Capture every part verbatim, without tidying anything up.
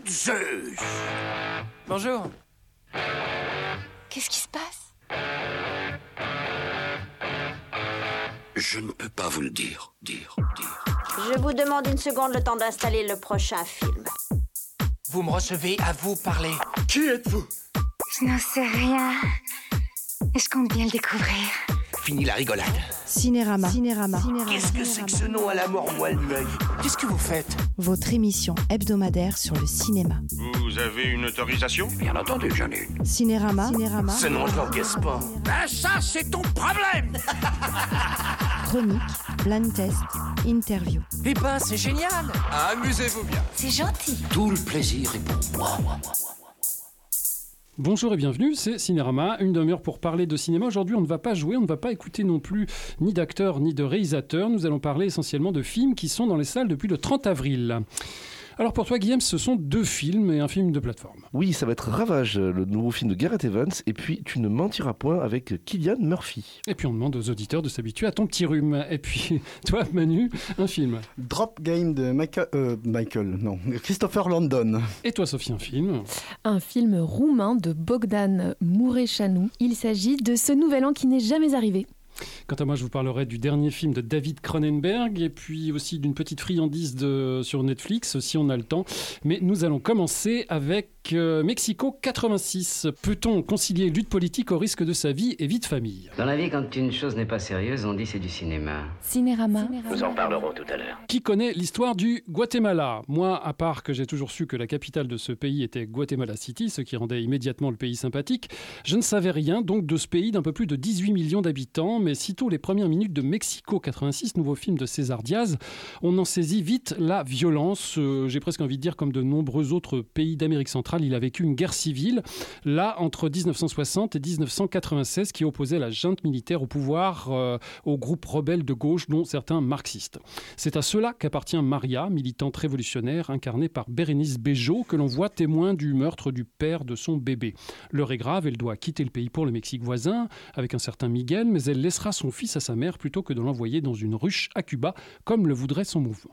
Zeus! Bonjour. Qu'est-ce qui se passe? Je ne peux pas vous le dire, dire, dire. Je vous demande une seconde, le temps d'installer le prochain film. Vous me recevez, à vous parler. Qui êtes-vous? Je n'en sais rien. Et je compte bien le découvrir. Fini la rigolade. Cinérama. Cinérama. Qu'est-ce que c'est que ce nom à la mort moelle l'œil? Qu'est-ce que vous faites? Votre émission hebdomadaire sur le cinéma. Vous avez une autorisation? Bien entendu, j'en ai une. Cinérama. Cinérama. Ce nom, je l'encaisse pas. Ben ça, c'est ton problème! Chronique, blind test, interview. Eh ben, c'est génial. Amusez-vous bien. C'est gentil. Tout le plaisir est pour moi. Bonjour et bienvenue, c'est Cinérama, une demi-heure pour parler de cinéma. Aujourd'hui, on ne va pas jouer, on ne va pas écouter non plus ni d'acteurs ni de réalisateurs. Nous allons parler essentiellement de films qui sont dans les salles depuis le trente avril. Alors pour toi, Guillaume, ce sont deux films et un film de plateforme. Oui, ça va être Ravage, le nouveau film de Gareth Evans, et puis Tu ne mentiras point avec Cillian Murphy. Et puis on demande aux auditeurs de s'habituer à ton petit rhume. Et puis toi, Manu, un film. Drop Game de Michael, euh, Michael, non, Christopher Landon. Et toi, Sophie, un film. Un film roumain de Bogdan Mureșanu. Il s'agit de ce nouvel an qui n'est jamais arrivé. Quant à moi, je vous parlerai du dernier film de David Cronenberg et puis aussi d'une petite friandise de, sur Netflix, si on a le temps. Mais nous allons commencer avec euh, Mexico quatre-vingt-six. Peut-on concilier lutte politique au risque de sa vie et vie de famille? Dans la vie, quand une chose n'est pas sérieuse, on dit c'est du cinéma. Cinérama. Nous en parlerons tout à l'heure. Qui connaît l'histoire du Guatemala? Moi, à part que j'ai toujours su que la capitale de ce pays était Guatemala City, ce qui rendait immédiatement le pays sympathique, je ne savais rien donc de ce pays d'un peu plus de dix-huit millions d'habitants. Mais sitôt les premières minutes de Mexico quatre-vingt-six, nouveau film de César Diaz, on en saisit vite la violence. Euh, j'ai presque envie de dire, comme de nombreux autres pays d'Amérique centrale, il a vécu une guerre civile, là, entre dix-neuf cent soixante et dix-neuf cent quatre-vingt-seize, qui opposait la junte militaire au pouvoir, euh, aux groupes rebelles de gauche, dont certains marxistes. C'est à cela qu'appartient Maria, militante révolutionnaire, incarnée par Bérénice Bejo, que l'on voit témoin du meurtre du père de son bébé. L'heure est grave, elle doit quitter le pays pour le Mexique voisin, avec un certain Miguel, mais elle laissera son fils à sa mère plutôt que de l'envoyer dans une ruche à Cuba, comme le voudrait son mouvement.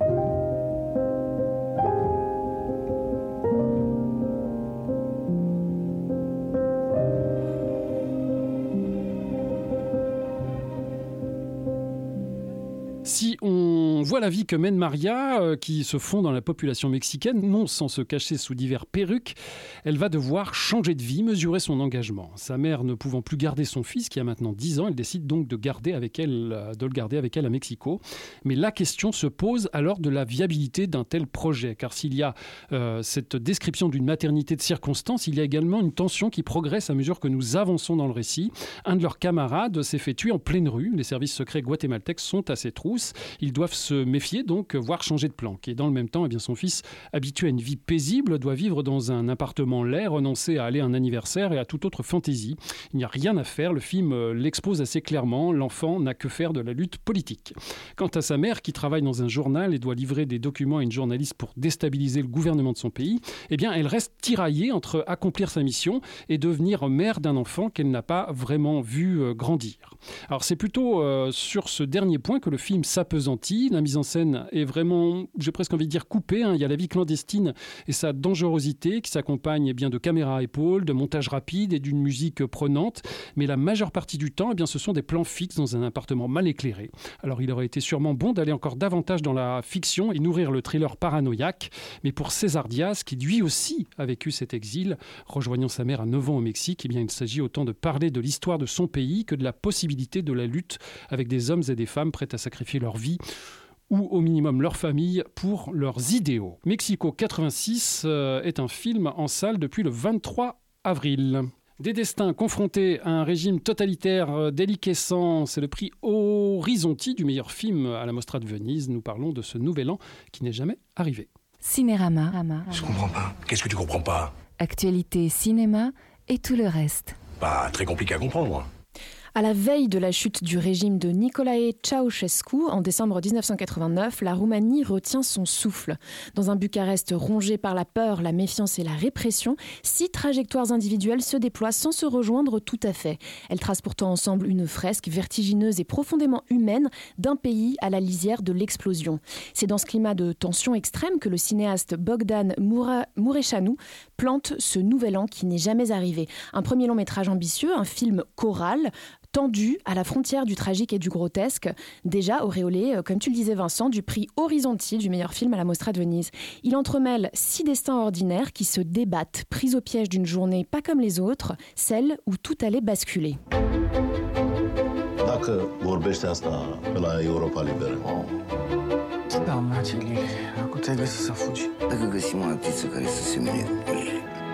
Si on voit la vie que mène Maria, euh, qui se fond dans la population mexicaine, non sans se cacher sous divers perruques, elle va devoir changer de vie, mesurer son engagement. Sa mère ne pouvant plus garder son fils, qui a maintenant dix ans, elle décide donc de, garder avec elle, euh, de le garder avec elle à Mexico. Mais la question se pose alors de la viabilité d'un tel projet, car s'il y a euh, cette description d'une maternité de circonstance, il y a également une tension qui progresse à mesure que nous avançons dans le récit. Un de leurs camarades s'est fait tuer en pleine rue. Les services secrets guatémaltèques sont à ses trousses. Ils doivent se méfier, donc, voire changer de planque. Et dans le même temps, eh bien, son fils, habitué à une vie paisible, doit vivre dans un appartement laid, renoncer à aller à un anniversaire et à toute autre fantaisie. Il n'y a rien à faire, le film l'expose assez clairement, l'enfant n'a que faire de la lutte politique. Quant à sa mère, qui travaille dans un journal et doit livrer des documents à une journaliste pour déstabiliser le gouvernement de son pays, eh bien, elle reste tiraillée entre accomplir sa mission et devenir mère d'un enfant qu'elle n'a pas vraiment vu euh, grandir. Alors, c'est plutôt euh, sur ce dernier point que le film s'appesantit. La mise en scène est vraiment, j'ai presque envie de dire, coupée. Hein. Il y a la vie clandestine et sa dangerosité qui s'accompagne eh bien, de caméras à épaules, de montage rapide et d'une musique prenante. Mais la majeure partie du temps, eh bien, ce sont des plans fixes dans un appartement mal éclairé. Alors il aurait été sûrement bon d'aller encore davantage dans la fiction et nourrir le thriller paranoïaque. Mais pour César Diaz, qui lui aussi a vécu cet exil, rejoignant sa mère à neuf ans au Mexique, eh bien, il s'agit autant de parler de l'histoire de son pays que de la possibilité de la lutte avec des hommes et des femmes prêts à sacrifier leur vie ou au minimum leur famille pour leurs idéaux. Mexico quatre-vingt-six euh, est un film en salle depuis le vingt-trois avril. Des destins confrontés à un régime totalitaire euh, déliquescent, c'est le prix Horizonti du meilleur film à la Mostra de Venise. Nous parlons de ce nouvel an qui n'est jamais arrivé. Cinérama. Je comprends pas. Qu'est-ce que tu comprends pas? Actualité cinéma et tout le reste. Pas très compliqué à comprendre. À la veille de la chute du régime de Nicolae Ceausescu en décembre dix-neuf cent quatre-vingt-neuf, la Roumanie retient son souffle. Dans un Bucarest rongé par la peur, la méfiance et la répression, six trajectoires individuelles se déploient sans se rejoindre tout à fait. Elles tracent pourtant ensemble une fresque vertigineuse et profondément humaine d'un pays à la lisière de l'explosion. C'est dans ce climat de tension extrême que le cinéaste Bogdan Mureșanu plante ce nouvel an qui n'est jamais arrivé. Un premier long métrage ambitieux, un film choral, tendu à la frontière du tragique et du grotesque, déjà auréolé, comme tu le disais Vincent, du prix Horizonti du meilleur film à la Mostra de Venise. Il entremêle six destins ordinaires qui se débattent, pris au piège d'une journée pas comme les autres, celle où tout allait basculer. Dacă vorbește asta la Europa Liberă. Da, Maciu, Lili, acum te-ai găsit să fugi. Dacă găsim o artiță care să semene cu Lili.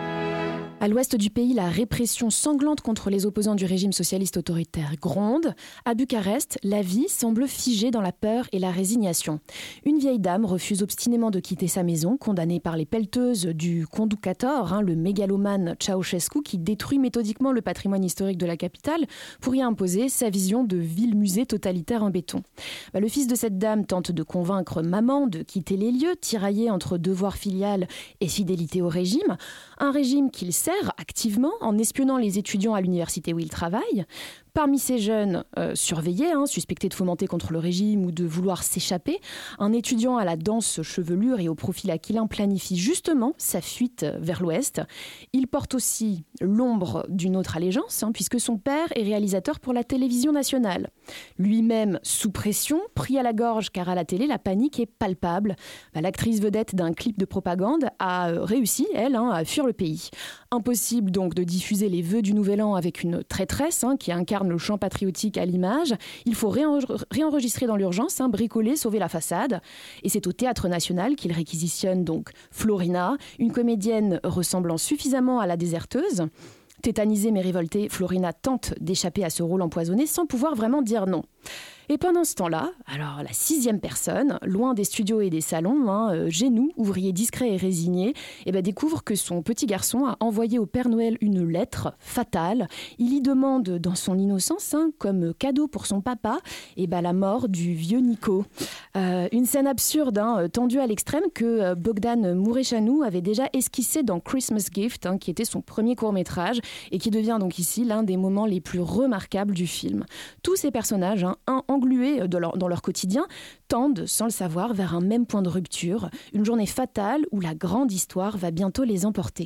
À l'ouest du pays, la répression sanglante contre les opposants du régime socialiste autoritaire gronde. À Bucarest, la vie semble figée dans la peur et la résignation. Une vieille dame refuse obstinément de quitter sa maison, condamnée par les pelleteuses du Conducător, hein, le mégalomane Ceausescu qui détruit méthodiquement le patrimoine historique de la capitale pour y imposer sa vision de ville-musée totalitaire en béton. Bah, le fils de cette dame tente de convaincre maman de quitter les lieux, tiraillé entre devoir filial et fidélité au régime. Un régime qu'il sert activement en espionnant les étudiants à l'université où il travaille. Parmi ces jeunes euh, surveillés, hein, suspectés de fomenter contre le régime ou de vouloir s'échapper, un étudiant à la dense chevelure et au profil aquilin planifie justement sa fuite vers l'ouest. Il porte aussi l'ombre d'une autre allégeance, hein, puisque son père est réalisateur pour la télévision nationale. Lui-même sous pression, pris à la gorge car à la télé, la panique est palpable. Bah, l'actrice vedette d'un clip de propagande a euh, réussi, elle, hein, à fuir le pays. Impossible donc de diffuser les vœux du Nouvel An avec une traîtresse hein, qui incarne le chant patriotique à l'image. Il faut réen- réenregistrer dans l'urgence, hein, bricoler, sauver la façade. Et c'est au Théâtre National qu'il réquisitionne donc Florina, une comédienne ressemblant suffisamment à la déserteuse. Tétanisée mais révoltée, Florina tente d'échapper à ce rôle empoisonné sans pouvoir vraiment dire non. Et pendant ce temps-là, alors la sixième personne, loin des studios et des salons, hein, Genou, ouvrier discret et résigné, eh ben, découvre que son petit garçon a envoyé au Père Noël une lettre fatale. Il y demande, dans son innocence, hein, comme cadeau pour son papa, eh ben, la mort du vieux Nico. Euh, une scène absurde, hein, tendue à l'extrême, que Bogdan Mureșanu avait déjà esquissée dans Christmas Gift, hein, qui était son premier court-métrage, et qui devient donc ici l'un des moments les plus remarquables du film. Tous ces personnages, hein, un englués dans leur, dans leur quotidien, tendent, sans le savoir, vers un même point de rupture, une journée fatale où la grande histoire va bientôt les emporter.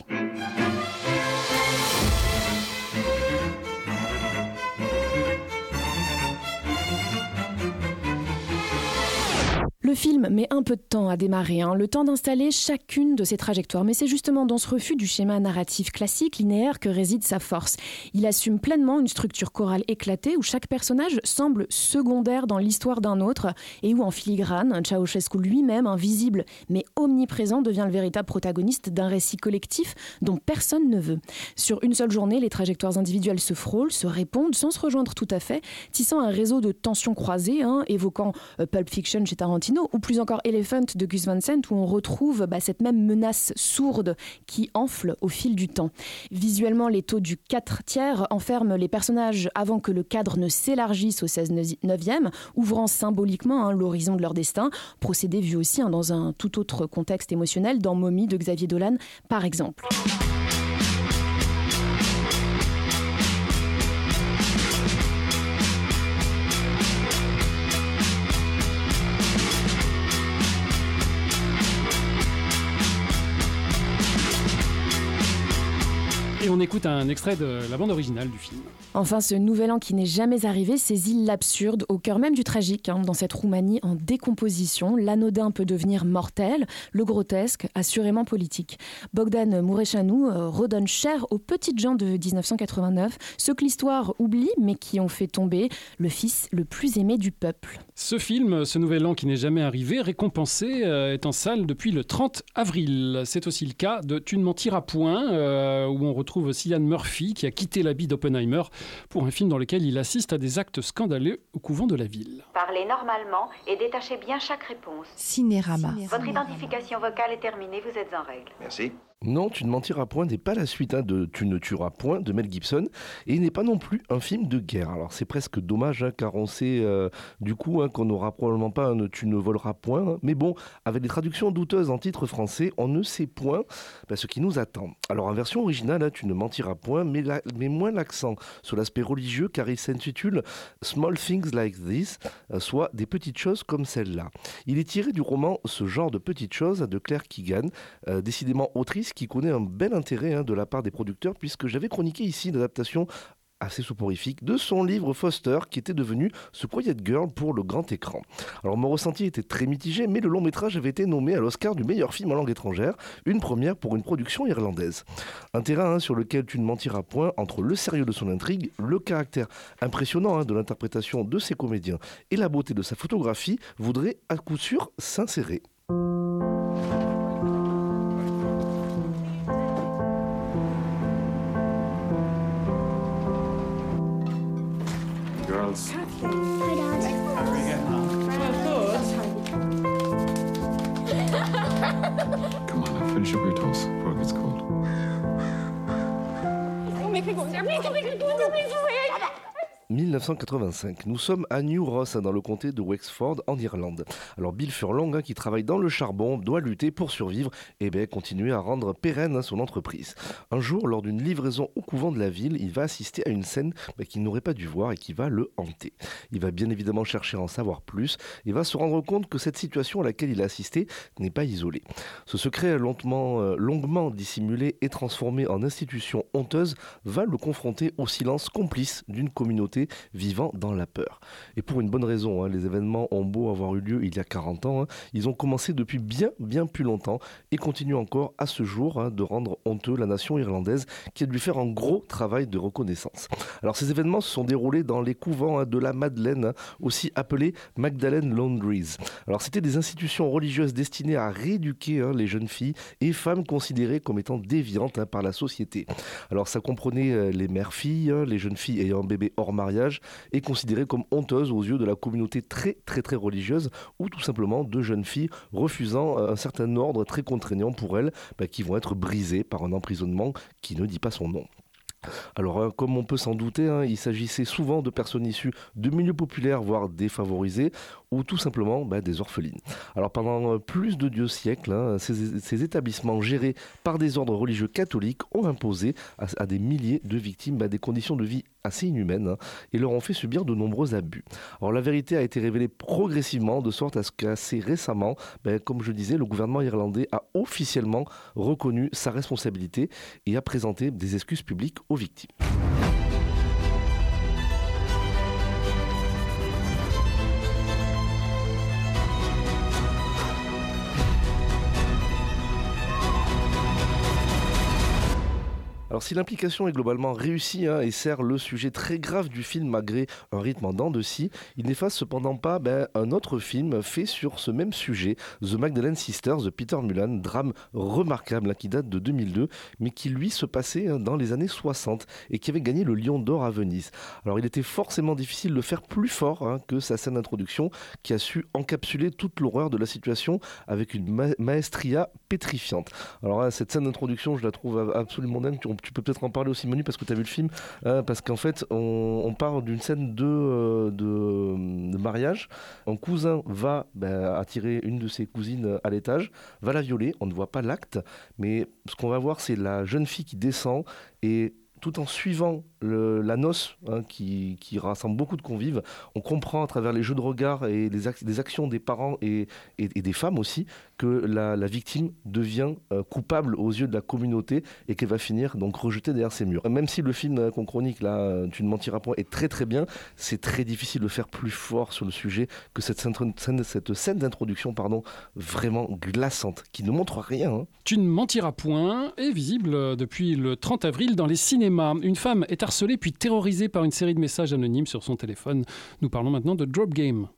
Le film met un peu de temps à démarrer, hein, le temps d'installer chacune de ses trajectoires. Mais c'est justement dans ce refus du schéma narratif classique, linéaire, que réside sa force. Il assume pleinement une structure chorale éclatée où chaque personnage semble secondaire dans l'histoire d'un autre et où, en filigrane, Ceausescu lui-même, invisible mais omniprésent, devient le véritable protagoniste d'un récit collectif dont personne ne veut. Sur une seule journée, les trajectoires individuelles se frôlent, se répondent sans se rejoindre tout à fait, tissant un réseau de tensions croisées, hein, évoquant euh, Pulp Fiction chez Tarantino, ou plus encore Elephant de Gus Van Sant, où on retrouve bah, cette même menace sourde qui enfle au fil du temps. Visuellement, les taux du quatre tiers enferment les personnages avant que le cadre ne s'élargisse au seize neuvième, ouvrant symboliquement hein, l'horizon de leur destin, procédé vu aussi hein, dans un tout autre contexte émotionnel, dans Momie de Xavier Dolan, par exemple. Et on écoute un extrait de la bande originale du film. Enfin, ce nouvel an qui n'est jamais arrivé saisit l'absurde au cœur même du tragique. Hein. Dans cette Roumanie en décomposition, l'anodin peut devenir mortel, le grotesque assurément politique. Bogdan Mureșanu euh, redonne cher aux petites gens de dix-neuf cent quatre-vingt-neuf, ceux que l'histoire oublie mais qui ont fait tomber le fils le plus aimé du peuple. Ce film, ce nouvel an qui n'est jamais arrivé, récompensé, euh, est en salle depuis le trente avril. C'est aussi le cas de Tu ne mentiras point, euh, où on retrouve retrouve Cillian Murphy qui a quitté l'habit d'Oppenheimer pour un film dans lequel il assiste à des actes scandaleux au couvent de la ville. Parlez normalement et détachez bien chaque réponse. Cinérama. Votre identification vocale est terminée, vous êtes en règle. Merci. Non, Tu ne mentiras point n'est pas la suite hein, de Tu ne tueras point de Mel Gibson et il n'est pas non plus un film de guerre. Alors c'est presque dommage hein, car on sait euh, du coup hein, qu'on n'aura probablement pas un Tu ne voleras point. Hein. Mais bon, avec des traductions douteuses en titre français, on ne sait point bah, ce qui nous attend. Alors en version originale, hein, Tu ne mentiras point, mais, la, mais moins l'accent sur l'aspect religieux car il s'intitule Small Things Like This, euh, soit des petites choses comme celle-là. Il est tiré du roman Ce genre de petites choses de Claire Keegan, euh, décidément autrice qui connaît un bel intérêt hein, de la part des producteurs puisque j'avais chroniqué ici l'adaptation assez soporifique de son livre Foster qui était devenu ce Quiet Girl pour le grand écran. Alors mon ressenti était très mitigé mais le long métrage avait été nommé à l'Oscar du meilleur film en langue étrangère, une première pour une production irlandaise. Un terrain hein, sur lequel Tu ne mentiras point entre le sérieux de son intrigue, le caractère impressionnant hein, de l'interprétation de ses comédiens et la beauté de sa photographie voudrait à coup sûr s'insérer. Girls. Hi, Dad. How are we getting on? Come on, now, finish up your toast before it gets cold. Don't make me go there. Please don't make me go there. Please don't make me. dix-neuf cent quatre-vingt-cinq. Nous sommes à New Ross, dans le comté de Wexford, en Irlande. Alors Bill Furlong, hein, qui travaille dans le charbon, doit lutter pour survivre et bien, continuer à rendre pérenne hein, son entreprise. Un jour, lors d'une livraison au couvent de la ville, il va assister à une scène bah, qu'il n'aurait pas dû voir et qui va le hanter. Il va bien évidemment chercher à en savoir plus et va se rendre compte que cette situation à laquelle il a assisté n'est pas isolée. Ce secret longuement, euh, longuement dissimulé et transformé en institution honteuse va le confronter au silence complice d'une communauté vivant dans la peur. Et pour une bonne raison, hein, les événements ont beau avoir eu lieu il y a quarante ans, hein, ils ont commencé depuis bien bien plus longtemps et continuent encore à ce jour hein, de rendre honteux la nation irlandaise qui a dû faire un gros travail de reconnaissance. Alors ces événements se sont déroulés dans les couvents hein, de la Madeleine, hein, aussi appelés Magdalen Laundries. Alors c'était des institutions religieuses destinées à rééduquer hein, les jeunes filles et femmes considérées comme étant déviantes hein, par la société. Alors ça comprenait euh, les mères-filles, hein, les jeunes filles ayant un bébé hors mariage est considérée comme honteuse aux yeux de la communauté très très très religieuse ou tout simplement de jeunes filles refusant un certain ordre très contraignant pour elles bah, qui vont être brisées par un emprisonnement qui ne dit pas son nom. Alors, hein, comme on peut s'en douter, hein, il s'agissait souvent de personnes issues de milieux populaires, voire défavorisés, ou tout simplement bah, des orphelines. Alors, pendant plus de deux siècles, hein, ces, ces établissements gérés par des ordres religieux catholiques ont imposé à, à des milliers de victimes bah, des conditions de vie assez inhumaines hein, et leur ont fait subir de nombreux abus. Alors, la vérité a été révélée progressivement, de sorte à ce qu'assez récemment, bah, comme je disais, le gouvernement irlandais a officiellement reconnu sa responsabilité et a présenté des excuses publiques aux victimes. Alors si l'implication est globalement réussie hein, et sert le sujet très grave du film malgré un rythme en dents de scie, il n'efface cependant pas ben, un autre film fait sur ce même sujet, The Magdalene Sisters de Peter Mullan, drame remarquable hein, qui date de deux mille deux, mais qui lui se passait hein, dans les années soixante et qui avait gagné le Lion d'Or à Venise. Alors il était forcément difficile de faire plus fort hein, que sa scène d'introduction qui a su encapsuler toute l'horreur de la situation avec une ma- maestria pétrifiante. Alors hein, cette scène d'introduction, je la trouve absolument dingue. Tu peux peut-être en parler aussi, Manu, parce que tu as vu le film, hein, parce qu'en fait, on, on part d'une scène de, euh, de, de mariage. Un cousin va ben, attirer une de ses cousines à l'étage, va la violer, on ne voit pas l'acte, mais ce qu'on va voir, c'est la jeune fille qui descend et tout en suivant le, la noce hein, qui, qui rassemble beaucoup de convives, on comprend à travers les jeux de regard et les, ac- les actions des parents et, et, et des femmes aussi que la, la victime devient euh, coupable aux yeux de la communauté et qu'elle va finir donc rejetée derrière ses murs. Même si le film euh, qu'on chronique là, Tu ne mentiras point, est très très bien, c'est très difficile de faire plus fort sur le sujet que cette scène, cette scène d'introduction pardon, vraiment glaçante qui ne montre rien. Hein. Tu ne mentiras point est visible depuis le trente avril dans les cinémas. Une femme est harcelée puis terrorisée par une série de messages anonymes sur son téléphone. Nous parlons maintenant de Drop Game.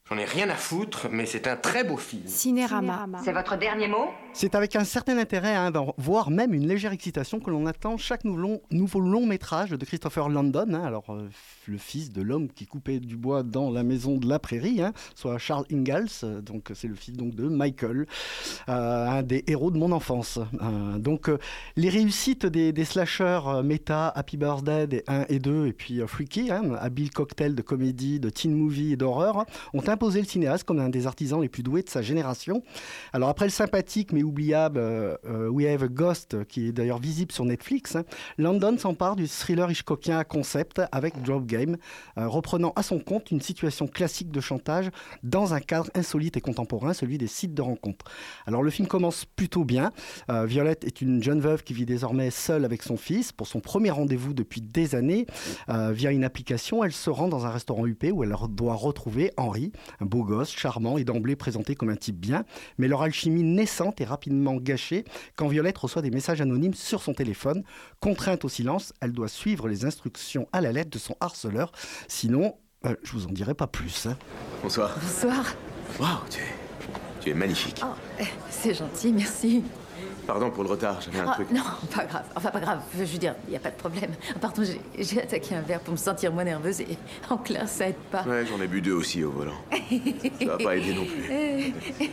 J'en ai rien à foutre, mais c'est un très beau film. Cinérama. C'est votre dernier mot? C'est avec un certain intérêt, hein, voire même une légère excitation, que l'on attend chaque nouveau long, nouveau long métrage de Christopher Landon, hein, alors euh, le fils de l'homme qui coupait du bois dans la maison de la prairie, hein, soit Charles Ingalls, euh, donc c'est le fils donc de Michael, euh, un des héros de mon enfance. Euh, donc euh, les réussites des, des slashers euh, méta, Happy Birthday un et deux, et puis euh, Freaky, hein, habile cocktail de comédie, de teen movie et d'horreur, ont imposé le cinéaste comme un des artisans les plus doués de sa génération. Alors après le sympathique mais oubliable euh, euh, We Have a Ghost, qui est d'ailleurs visible sur Netflix, hein, Landon s'empare du thriller hitchcockien à concept avec Drop Game, euh, reprenant à son compte une situation classique de chantage dans un cadre insolite et contemporain, celui des sites de rencontres. Alors le film commence plutôt bien. Euh, Violette est une jeune veuve qui vit désormais seule avec son fils pour son premier rendez-vous depuis des années. Euh, via une application, elle se rend dans un restaurant huppé où elle doit retrouver Henry, un beau gosse, charmant et d'emblée présenté comme un type bien, mais leur alchimie naissante est rapidement gâchée quand Violette reçoit des messages anonymes sur son téléphone. Contrainte au silence, elle doit suivre les instructions à la lettre de son harceleur, sinon, euh, je vous en dirai pas plus. Hein. Bonsoir. Bonsoir. Waouh, tu es... tu es magnifique. Oh, c'est gentil, merci. Pardon pour le retard, j'avais un Oh, truc. non, pas grave. Enfin, pas grave. Je veux dire, il n'y a pas de problème. Pardon, j'ai, j'ai attaqué un verre pour me sentir moins nerveuse et en clair, ça aide pas. Ouais, j'en ai bu deux aussi au volant. Ça va pas aider non plus.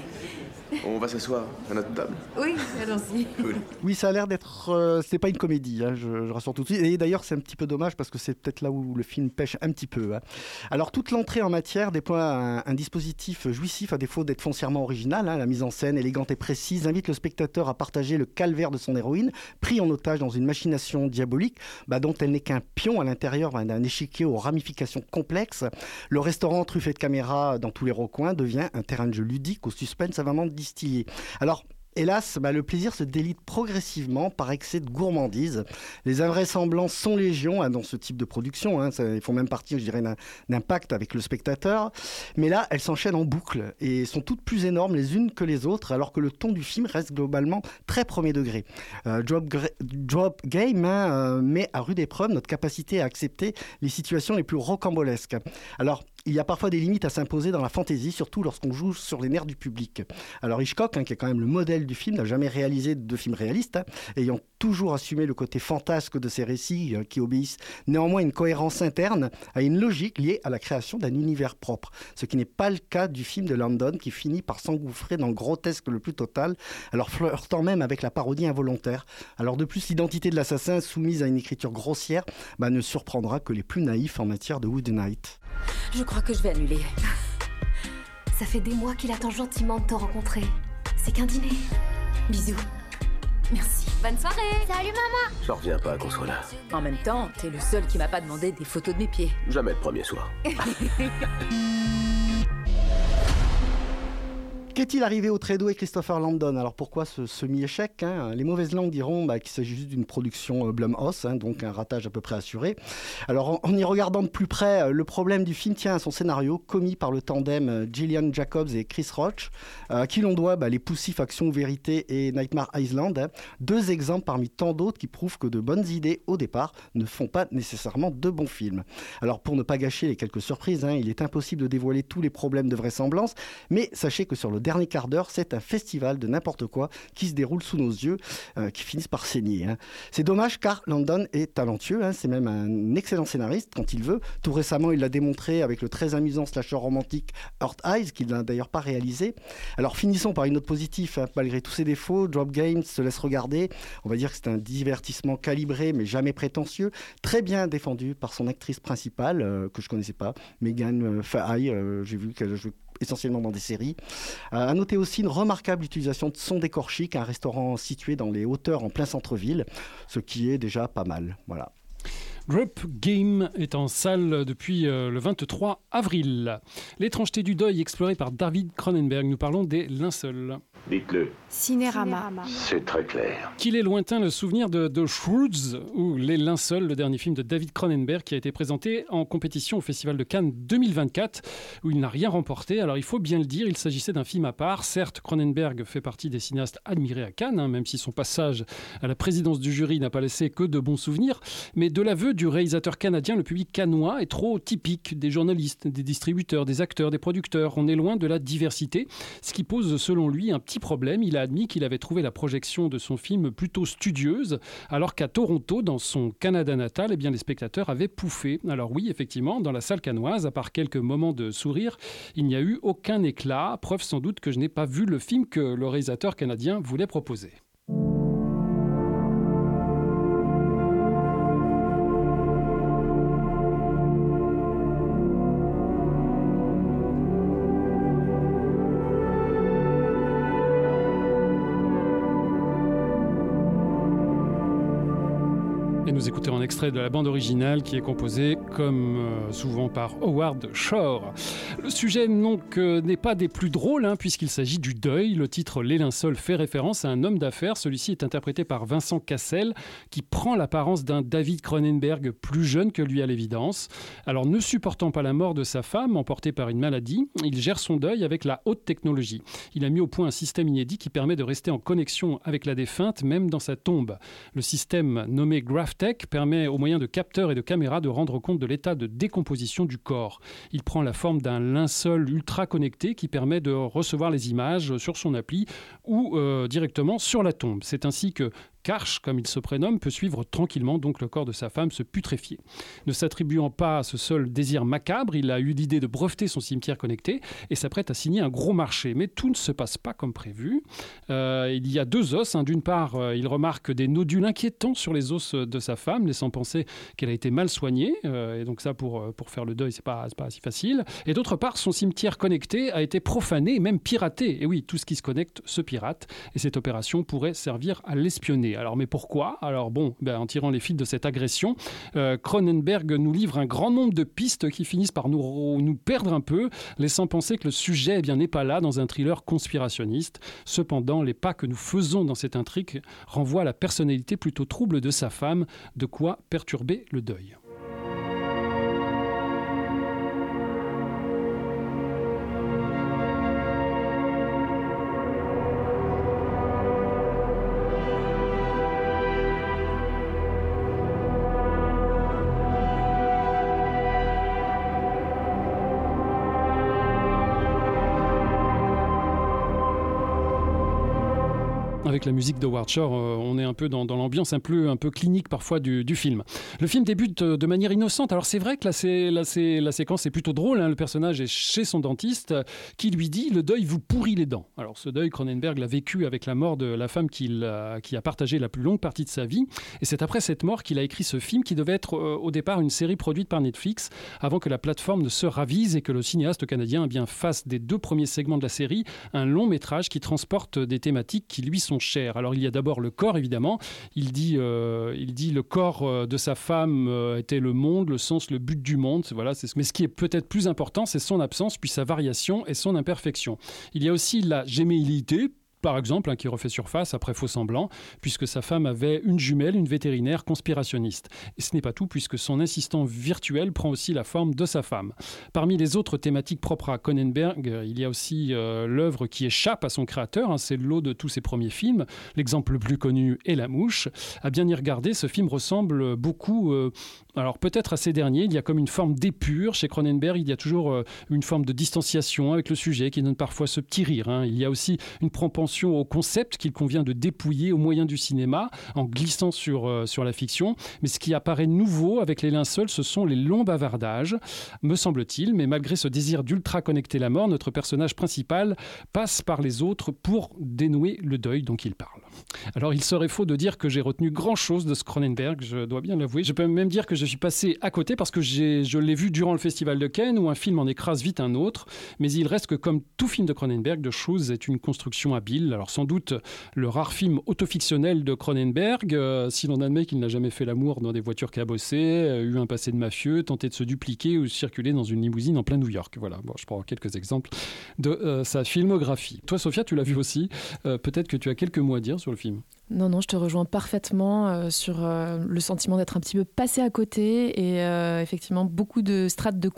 On va s'asseoir à notre table. Oui, allons-y. Cool. Oui, ça a l'air d'être... Euh, c'est pas une comédie, hein, je, je rassure tout de suite. Et d'ailleurs, c'est un petit peu dommage parce que c'est peut-être là où le film pêche un petit peu. Hein. Alors, toute l'entrée en matière déploie un, un dispositif jouissif à défaut d'être foncièrement original. Hein. La mise en scène élégante et précise invite le spectateur à partager le calvaire de son héroïne, pris en otage dans une machination diabolique bah, dont elle n'est qu'un pion à l'intérieur bah, d'un échiquier aux ramifications complexes. Le restaurant truffé de caméras dans tous les recoins devient un terrain de jeu ludique au suspense savamment distillé. Alors, hélas, bah, le plaisir se délite progressivement par excès de gourmandise. Les invraisemblances sont légion hein, dans ce type de production. Hein, ça, ils font même partie, je dirais, d'un, d'un pacte avec le spectateur. Mais là, elles s'enchaînent en boucle et sont toutes plus énormes les unes que les autres, alors que le ton du film reste globalement très premier degré. Euh, Drop, Gra- Drop Game hein, euh, met à rude épreuve notre capacité à accepter les situations les plus rocambolesques. Alors, il y a parfois des limites à s'imposer dans la fantaisie, surtout lorsqu'on joue sur les nerfs du public. Alors Hitchcock, hein, qui est quand même le modèle du film, n'a jamais réalisé de film réaliste, hein, ayant toujours assumé le côté fantasque de ses récits, euh, qui obéissent néanmoins à une cohérence interne, à une logique liée à la création d'un univers propre. Ce qui n'est pas le cas du film de Landon, qui finit par s'engouffrer dans le grotesque le plus total, alors flirtant même avec la parodie involontaire. Alors de plus, l'identité de l'assassin, soumise à une écriture grossière, bah, ne surprendra que les plus naïfs en matière de whodunite. Je crois que je vais annuler. Ça fait des mois qu'il attend gentiment de te rencontrer. C'est qu'un dîner. Bisous. Merci. Bonne soirée. Salut maman. J'en reviens pas qu'on soit là. En même temps, t'es le seul qui m'a pas demandé des photos de mes pieds. Jamais le premier soir. Qu'est-il arrivé au très doué Christopher Landon? Alors pourquoi ce semi-échec hein? Les mauvaises langues diront bah, qu'il s'agit juste d'une production euh, Blumhouse, hein, donc un ratage à peu près assuré. Alors en, en y regardant de plus près, euh, le problème du film tient à son scénario, commis par le tandem euh, Gillian Jacobs et Chris Roach, euh, à qui l'on doit bah, les poussifs Action ou Vérité et Nightmare Island. Hein, deux exemples parmi tant d'autres qui prouvent que de bonnes idées au départ ne font pas nécessairement de bons films. Alors pour ne pas gâcher les quelques surprises, hein, il est impossible de dévoiler tous les problèmes de vraisemblance, mais sachez que sur le dernier quart d'heure, c'est un festival de n'importe quoi qui se déroule sous nos yeux, euh, qui finissent par saigner. Hein. C'est dommage car Landon est talentueux, hein, c'est même un excellent scénariste quand il veut. Tout récemment, il l'a démontré avec le très amusant slasher romantique Earth Eyes, qu'il n'a d'ailleurs pas réalisé. Alors finissons par une note positive, hein. Malgré tous ses défauts, Drop Game se laisse regarder. On va dire que c'est un divertissement calibré mais jamais prétentieux, très bien défendu par son actrice principale, euh, que je ne connaissais pas, Megan euh, Fahey, euh, j'ai vu qu'elle joue essentiellement dans des séries. Euh, à noter aussi une remarquable utilisation de son décor chic, un restaurant situé dans les hauteurs en plein centre-ville, ce qui est déjà pas mal. Voilà. Drop Game est en salle depuis euh, le vingt-trois avril. L'étrangeté du deuil explorée par David Cronenberg. Nous parlons des linceuls. Dites-le. Cinérama. C'est très clair. Qu'il est lointain le souvenir de, de Shrouds ou Les Linceuls, le dernier film de David Cronenberg qui a été présenté en compétition au Festival de Cannes deux mille vingt-quatre, où il n'a rien remporté. Alors il faut bien le dire, il s'agissait d'un film à part. Certes, Cronenberg fait partie des cinéastes admirés à Cannes, hein, même si son passage à la présidence du jury n'a pas laissé que de bons souvenirs. Mais de l'aveu du réalisateur canadien, le public cannois est trop typique des journalistes, des distributeurs, des acteurs, des producteurs. On est loin de la diversité, ce qui pose selon lui un petit problème. Il a admis qu'il avait trouvé la projection de son film plutôt studieuse, alors qu'à Toronto, dans son Canada natal, eh bien, les spectateurs avaient pouffé. Alors oui, effectivement, dans la salle cannoise, à part quelques moments de sourire, il n'y a eu aucun éclat, preuve sans doute que je n'ai pas vu le film que le réalisateur canadien voulait proposer. Et nous écoutons un extrait de la bande originale qui est composée, comme euh, souvent, par Howard Shore. Le sujet donc, euh, n'est pas des plus drôles, hein, puisqu'il s'agit du deuil. Le titre « Les linceuls » fait référence à un homme d'affaires. Celui-ci est interprété par Vincent Cassel, qui prend l'apparence d'un David Cronenberg plus jeune que lui à l'évidence. Alors, ne supportant pas la mort de sa femme, emportée par une maladie, il gère son deuil avec la haute technologie. Il a mis au point un système inédit qui permet de rester en connexion avec la défunte, même dans sa tombe. Le système nommé GraphTech permet au moyen de capteurs et de caméras de rendre compte de l'état de décomposition du corps. Il prend la forme d'un linceul ultra connecté qui permet de recevoir les images sur son appli ou euh, directement sur la tombe. C'est ainsi que Karch, comme il se prénomme, peut suivre tranquillement donc le corps de sa femme se putréfier. Ne s'attribuant pas à ce seul désir macabre, il a eu l'idée de breveter son cimetière connecté et s'apprête à signer un gros marché. Mais tout ne se passe pas comme prévu. Euh, il y a deux os. Hein. D'une part, euh, il remarque des nodules inquiétants sur les os de sa femme, laissant penser qu'elle a été mal soignée. Euh, et donc ça, pour, pour faire le deuil, c'est pas, c'est pas si facile. Et d'autre part, son cimetière connecté a été profané, même piraté. Et oui, tout ce qui se connecte se pirate. Et cette opération pourrait servir à l'espionner. Alors, mais pourquoi ? Alors bon, ben, en tirant les fils de cette agression, euh, Cronenberg nous livre un grand nombre de pistes qui finissent par nous, nous perdre un peu, laissant penser que le sujet eh bien, n'est pas là dans un thriller conspirationniste. Cependant, les pas que nous faisons dans cette intrigue renvoient à la personnalité plutôt trouble de sa femme, de quoi perturber le deuil. Avec la musique de Howard Shore, euh, on est un peu dans, dans l'ambiance un peu, un peu clinique parfois du, du film. Le film débute euh, de manière innocente. Alors c'est vrai que là, c'est, là, c'est, la séquence est plutôt drôle. Hein. Le personnage est chez son dentiste euh, qui lui dit « Le deuil vous pourrit les dents ». Alors ce deuil, Cronenberg l'a vécu avec la mort de la femme qu'il, euh, qui a partagé la plus longue partie de sa vie. Et c'est après cette mort qu'il a écrit ce film qui devait être euh, au départ une série produite par Netflix avant que la plateforme ne se ravise et que le cinéaste canadien eh bien, fasse des deux premiers segments de la série un long métrage qui transporte des thématiques qui lui sont chères. Alors il y a d'abord le corps évidemment, il dit, euh, il dit le corps de sa femme euh, était le monde, le sens, le but du monde, voilà, c'est ce... mais ce qui est peut-être plus important c'est son absence puis sa variation et son imperfection. Il y a aussi la géméillité, par exemple, hein, qui refait surface après faux semblant, puisque sa femme avait une jumelle, une vétérinaire conspirationniste. Et ce n'est pas tout, puisque son assistant virtuel prend aussi la forme de sa femme. Parmi les autres thématiques propres à Cronenberg, il y a aussi euh, l'œuvre qui échappe à son créateur, hein, c'est le lot de tous ses premiers films. L'exemple le plus connu est La Mouche. À bien y regarder, ce film ressemble beaucoup, euh, alors peut-être à ces derniers, il y a comme une forme d'épure. Chez Cronenberg, il y a toujours euh, une forme de distanciation avec le sujet qui donne parfois ce petit rire. Hein. Il y a aussi une propension au concept qu'il convient de dépouiller au moyen du cinéma en glissant sur, euh, sur la fiction. Mais ce qui apparaît nouveau avec Les Linceuls, ce sont les longs bavardages, me semble-t-il. Mais malgré ce désir d'ultra connecter la mort, notre personnage principal passe par les autres pour dénouer le deuil dont il parle. Alors il serait faux de dire que j'ai retenu grand-chose de ce Cronenberg, je dois bien l'avouer. Je peux même dire que je suis passé à côté parce que j'ai, je l'ai vu durant le Festival de Cannes où un film en écrase vite un autre. Mais il reste que comme tout film de Cronenberg, The Shoes est une construction habile. Alors sans doute le rare film autofictionnel de Cronenberg, euh, si l'on admet qu'il n'a jamais fait l'amour dans des voitures cabossées, euh, eu un passé de mafieux, tenté de se dupliquer ou circuler dans une limousine en plein New York. Voilà, bon, je prends quelques exemples de euh, sa filmographie. Toi Sophia, tu l'as vu aussi, euh, peut-être que tu as quelques mots à dire sur le film. Non, non, je te rejoins parfaitement euh, sur euh, le sentiment d'être un petit peu passé à côté et euh, effectivement beaucoup de strates de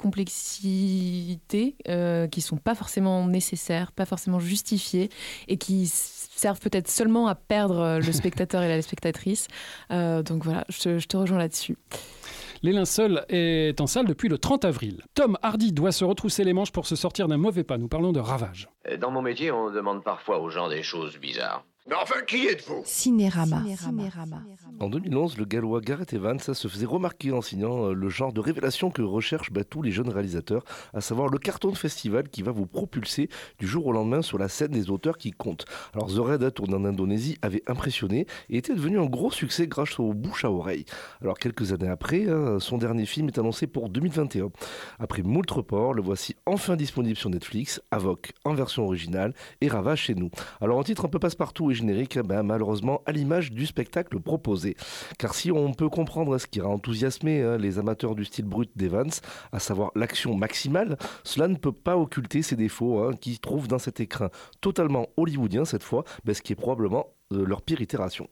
complexité euh, qui ne sont pas forcément nécessaires, pas forcément justifiées et qui servent peut-être seulement à perdre le spectateur et la spectatrice. Euh, donc voilà, je, je te rejoins là-dessus. Les Linceuls est en salle depuis le trente avril. Tom Hardy doit se retrousser les manches pour se sortir d'un mauvais pas. Nous parlons de Ravage. Dans mon métier, on demande parfois aux gens des choses bizarres. Mais enfin, qui êtes-vous ? Cinérama. En deux mille onze, le Gallois Gareth Evans se faisait remarquer en signant le genre de révélation que recherchent bah, tous les jeunes réalisateurs, à savoir le carton de festival qui va vous propulser du jour au lendemain sur la scène des auteurs qui comptent. Alors The Raid, tourné en Indonésie, avait impressionné et était devenu un gros succès grâce au bouche à oreille. Alors quelques années après, hein, son dernier film est annoncé pour deux mille vingt et un. Après moult reports, le voici enfin disponible sur Netflix, Avoc en version originale et Ravage chez nous. Alors en titre un peu passe-partout et générique, ben, malheureusement à l'image du spectacle proposé. Car si on peut comprendre ce qui a enthousiasmé hein, les amateurs du style brut d'Evans, à savoir l'action maximale, cela ne peut pas occulter ses défauts hein, qui trouvent dans cet écrin totalement hollywoodien cette fois, ben, ce qui est probablement euh, leur pire itération.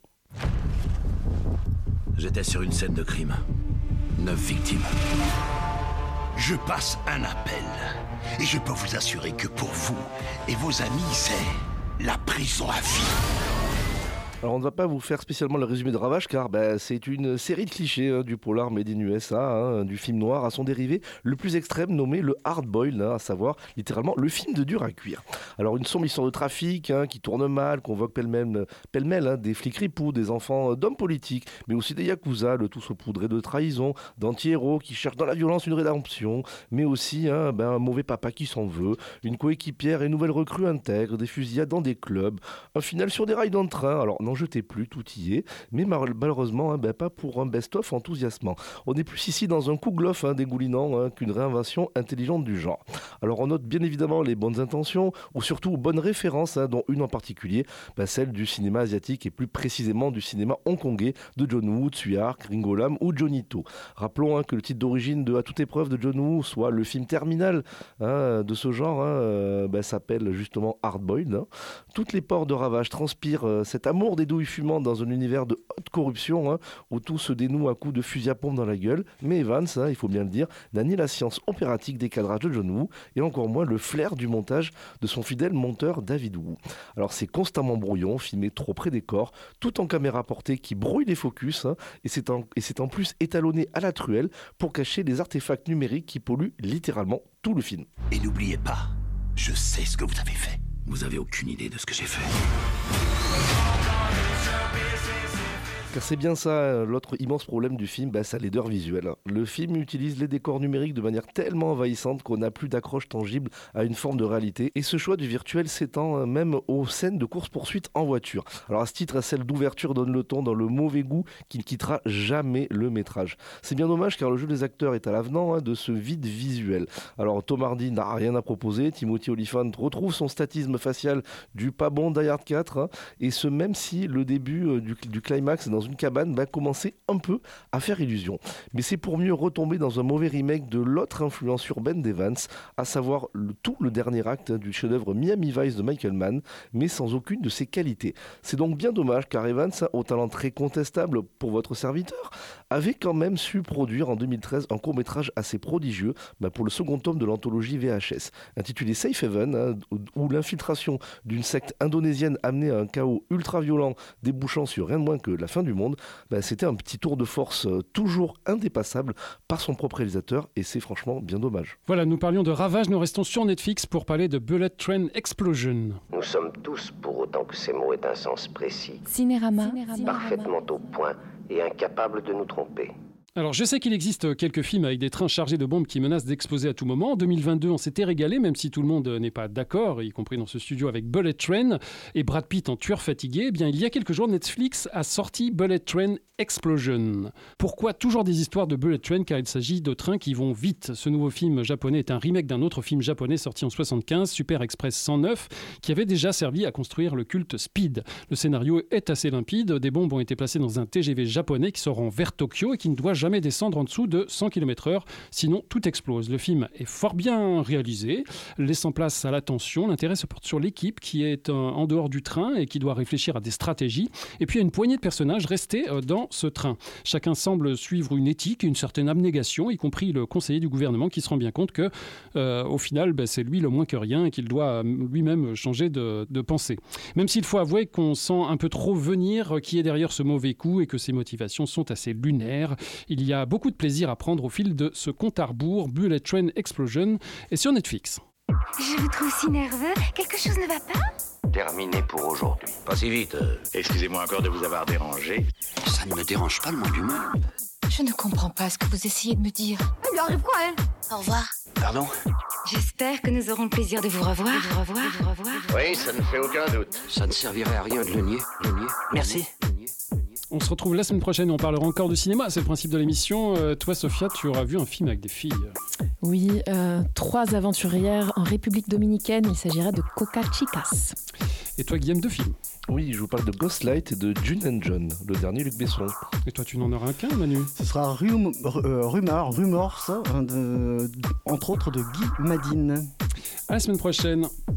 J'étais sur une scène de crime. Neuf victimes. Je passe un appel. Et je peux vous assurer que pour vous et vos amis, c'est la prison à vie. Alors on ne va pas vous faire spécialement le résumé de Ravage car bah, c'est une série de clichés hein, du polar made in U S A, hein, du film noir à son dérivé le plus extrême nommé le hard boil, hein, à savoir littéralement le film de dur à cuire. Alors une sombre histoire de trafic hein, qui tourne mal, convoque pêle-mêle, pêle-mêle hein, des flics ripoux, des enfants d'hommes politiques, mais aussi des yakuza, le tout saupoudré de trahison, d'anti-héros qui cherchent dans la violence une rédemption, mais aussi hein, ben, un mauvais papa qui s'en veut, une coéquipière et une nouvelle recrue intègre, des fusillades dans des clubs, un final sur des rails dans le train. Alors n'en jetez plus, tout y est, mais malheureusement hein, ben, pas pour un best-of enthousiasmant. On est plus ici dans un kouglof hein, dégoulinant hein, qu'une réinvention intelligente du genre. Alors on note bien évidemment les bonnes intentions, ou surtout bonnes références, hein, dont une en particulier, ben, celle du cinéma asiatique et plus précisément du cinéma hongkongais de John Woo, Tsui Hark, Ringo Lam ou Johnny To. Rappelons hein, que le titre d'origine de À toute épreuve de John Woo, soit le film terminal hein, de ce genre, hein, euh, ben, s'appelle justement Hard Boiled. Hein. Toutes les pores de Ravage transpirent euh, cet amour des douilles fumantes dans un univers de haute corruption hein, où tout se dénoue à coups de fusil à pompe dans la gueule. Mais Evans, hein, il faut bien le dire, n'a ni la science opératique des cadrages de John Woo et encore moins le flair du montage de son fidèle monteur David Woo. Alors c'est constamment brouillon, filmé trop près des corps, tout en caméra portée qui brouille les focus hein, et, c'est en, et c'est en plus étalonné à la truelle pour cacher les artefacts numériques qui polluent littéralement tout le film. Et n'oubliez pas, je sais ce que vous avez fait. Vous avez aucune idée de ce que j'ai fait. Car c'est bien ça, l'autre immense problème du film, bah, sa laideur visuelle. Le film utilise les décors numériques de manière tellement envahissante qu'on n'a plus d'accroche tangible à une forme de réalité. Et ce choix du virtuel s'étend même aux scènes de course-poursuite en voiture. Alors à ce titre, celle d'ouverture donne le ton dans le mauvais goût qui ne quittera jamais le métrage. C'est bien dommage car le jeu des acteurs est à l'avenant hein, de ce vide visuel. Alors Tom Hardy n'a rien à proposer, Timothy Olyphant retrouve son statisme facial du pas bon Die Hard quatre, hein, et ce même si le début euh, du, du climax dans une cabane va commencer un peu à faire illusion. Mais c'est pour mieux retomber dans un mauvais remake de l'autre influence urbaine d'Evans, à savoir le, tout le dernier acte du chef-d'œuvre Miami Vice de Michael Mann, mais sans aucune de ses qualités. C'est donc bien dommage car Evans, au talent très contestable pour votre serviteur, avait quand même su produire en deux mille treize un court-métrage assez prodigieux bah, pour le second tome de l'anthologie V H S, intitulé Safe Haven, hein, où l'infiltration d'une secte indonésienne amenée à un chaos ultra-violent débouchant sur rien de moins que la fin du monde, bah, c'était un petit tour de force euh, toujours indépassable par son propre réalisateur et c'est franchement bien dommage. Voilà, nous parlions de Ravage, nous restons sur Netflix pour parler de Bullet Train Explosion. Nous sommes tous, pour autant que ces mots aient un sens précis, Cinérama, parfaitement au point et incapables de nous tromper. Alors, je sais qu'il existe quelques films avec des trains chargés de bombes qui menacent d'exploser à tout moment. En deux mille vingt-deux, on s'était régalé, même si tout le monde n'est pas d'accord, y compris dans ce studio, avec Bullet Train et Brad Pitt en tueur fatigué. Eh bien, il y a quelques jours, Netflix a sorti Bullet Train Explosion. Pourquoi toujours des histoires de Bullet Train ? Car il s'agit de trains qui vont vite. Ce nouveau film japonais est un remake d'un autre film japonais sorti en soixante-quinze, Super Express cent neuf, qui avait déjà servi à construire le culte Speed. Le scénario est assez limpide. Des bombes ont été placées dans un T G V japonais qui se rend vers Tokyo et qui ne doit jamais jamais descendre en dessous de cent kilomètres heure, sinon tout explose. Le film est fort bien réalisé, laissant place à la tension. L'intérêt se porte sur l'équipe qui est en dehors du train et qui doit réfléchir à des stratégies. Et puis il y a une poignée de personnages restés dans ce train. Chacun semble suivre une éthique et une certaine abnégation, y compris le conseiller du gouvernement qui se rend bien compte que, euh, au final, ben, c'est lui le moins que rien et qu'il doit lui-même changer de, de pensée. Même s'il faut avouer qu'on sent un peu trop venir qui est derrière ce mauvais coup et que ses motivations sont assez lunaires. Il y a beaucoup de plaisir à prendre au fil de ce compte à rebours. Bullet Train Explosion est sur Netflix. Je vous trouve si nerveux. Quelque chose ne va pas? Terminé pour aujourd'hui. Pas si vite. euh, Excusez-moi encore de vous avoir dérangé. Ça ne me dérange pas le moins du monde. Je ne comprends pas ce que vous essayez de me dire. Elle lui arrive quoi, elle? Au revoir. Pardon? J'espère que nous aurons le plaisir de vous revoir. De vous revoir, de vous revoir. Oui, ça ne fait aucun doute. Ça ne servirait à rien de le nier. Le nier. Merci. On se retrouve la semaine prochaine et on parlera encore de cinéma. C'est le principe de l'émission. Euh, toi, Sophia, tu auras vu un film avec des filles. Oui, euh, trois aventurières en République dominicaine. Il s'agira de Coca Chicas. Et toi, Guillaume, deux films. Oui, je vous parle de Ghostlight et de June and John, le dernier Luc Besson. Et toi, tu n'en auras qu'un, Manu? Ce sera Rum, euh, Rumor, Rumors, hein, de, entre autres de Guy Madine. À la semaine prochaine.